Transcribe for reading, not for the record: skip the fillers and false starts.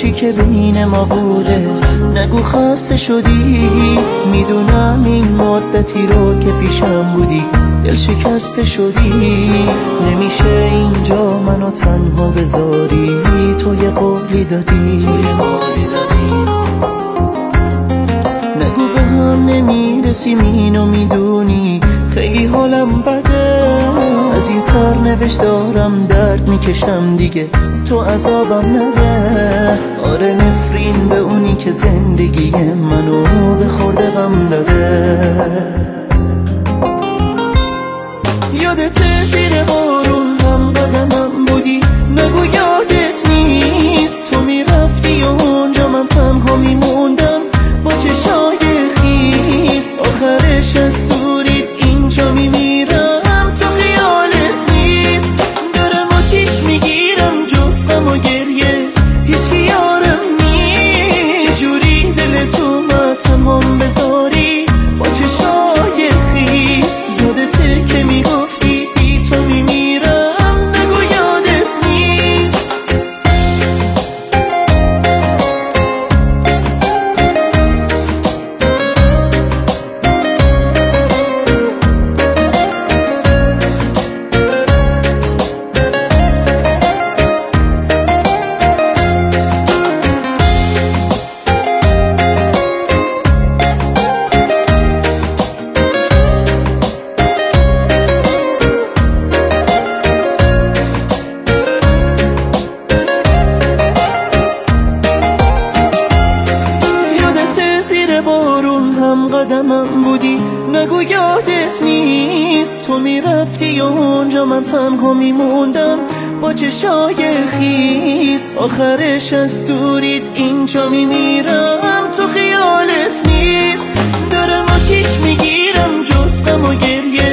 چی که بین ما بوده نگو خسته شدی. میدونم این مدتی رو که پیشم بودی دل شکسته شدی. نمیشه اینجا منو تنها بذاری، تو یه قولی دادی. نگو به هم نمیرسیم اینو میدونی، خیلی حالم بده. از این سرنوشت دارم درد میکشم دیگه، تو عذابم نده. آره نفرین به اونی که زندگی منو به خورده غم داده. یادت زیر بارون هم قدمم بودی، نگو یادت نیست. تو میرفتی اونجا من تنها میموندم با چشای خیس. آخرش از دورید اینجا میمیرم، تو خیالت نیست. دارم آتیش میگیرم جز غم و گریه، هیچ یارم نیست. چجوری دل تو من تنهام بذاری با چشای خیس. یادته که میگفتی بی تو میمیرم، نگو یادت نیست. زیر بارون هم قدمم بودی، نگو یادت نیست. تو میرفتی اونجا من تنها میموندم با چشای خیس. آخرش از دورید اینجا میمیرم، تو خیالت نیست. دارم آتیش میگیرم جز غم و گریه،